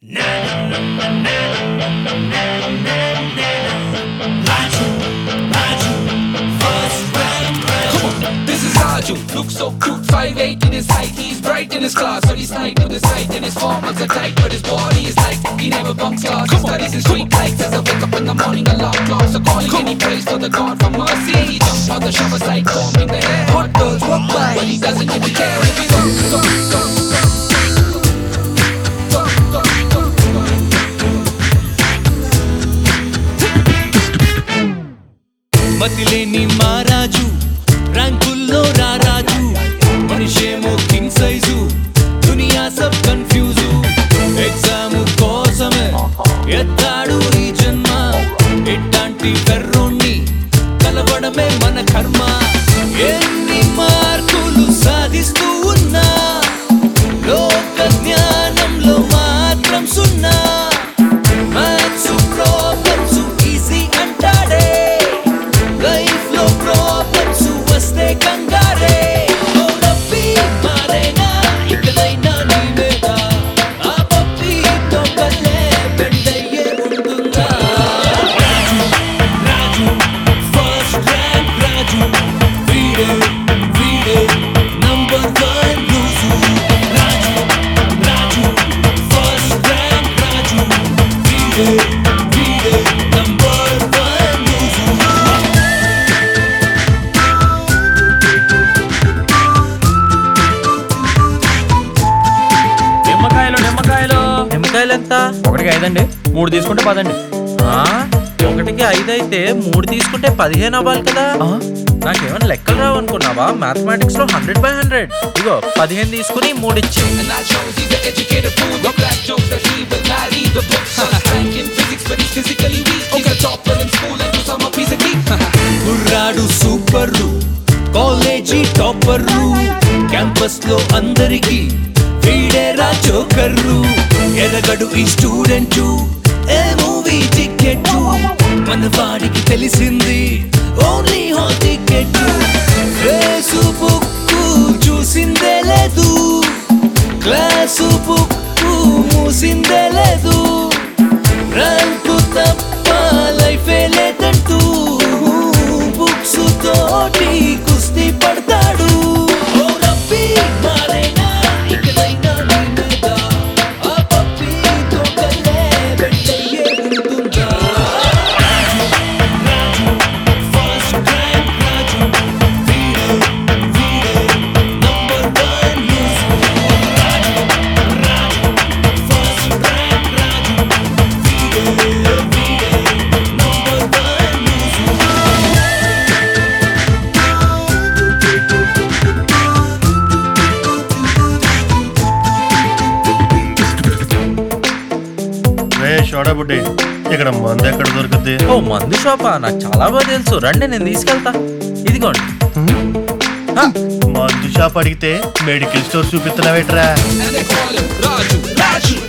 Looks so cute, 5'8" in his height. He's bright in his class, so he's tight to the side. And his formals are tight, but his body is light. He never bunks class, he studies in street lights. As I wake up in the morning, alarm clocks are calling. And he prays for the God for mercy. He jumps on the shower side, combing the hair. Hot girls walk by, but he doesn't even care if he's మతిలేని మారాజు ర్యాంకుల్లో రారాజు మనిషేమో king size దునియా సబ్ confuse exam కోసమే ఎత్తాడు ఈ జన్మ ఎట్లాంటి ఫెర్రోన్ని కలవడమే మన కర్మ ఎన్ని మార్కులు సాధిస్తూ ఉన్నా లోక జ్ఞానంలో మాత్రం సున్నా మ్యాథ్స్ ప్రాబ్లమ్స్ ఈజీ అంటాడే లైఫ్ లో ప్రాబ్లమ్స్ వస్తే కంగారే ఓ నవ్వి మారేనా ఇకనైనా నీ మీద ఆ పప్పితో కల్లే బెండయ్యే ఉంటుందా రాజు ఫస్ట్ ర్యాంక్ రాజు వీడే number 1 loose Raju first rank Raju వీడే నంబర్ 1 లూజు నిమ్మకాయలు ఎంత? 1కి 5 అండి. 3 తీసుకుంటే 10 అండి. 1కి 5 అయితే 3 తీసుకుంటే 15 అవ్వాలి కదా. నాకేమైనా లెక్కలు రావు అనుకున్నావా? మ్యాథమెటిక్స్ లో 100/100. ఇగో 15 తీసుకుని 3 ఇచ్చి. And I chose he's an educated fool. The black jokes that he will not read. The books are rank in physics, but he's physically weak. He's a topper in school and to some a piece of geek. కుర్రాడు super college topper campus లో అందరికి వీడేరా జోకర్రు ఎరగడు ఈ student ఏ movie ticket మన వాడికి తెలిసింది only hall ticket Facebook చూసిందే లేదు class book మూసిందే లేదు ర్యాంకు తప్ప లైఫే లేదంటూ బుక్స్ తోటి కుస్తీ పడతాడు ఓ నవ్వి మారేనా ఇకనైనా నీ మీద ఆ పప్పితో కల్లే బెండయ్యే ఉంటుందా రాజు ఫస్ట్ ర్యాంక్ రాజు వీడే number 1 loose Raju first rank Raju వీడే నంబర్ 1 లూజు రే షోడా బుడ్డి, ఇక్కడ మందు ఎక్కడ దొరుకుద్ది? ఓ మందు షాపా? నాకు చాలా బాగా తెలుసు. రండి, నేను తీసుకెళ్తా. ఇదిగోండి. మందు షాప్ అడిగితే మెడికల్ స్టోర్ చూపిస్తున్నావేట్రా? And they call him Raju.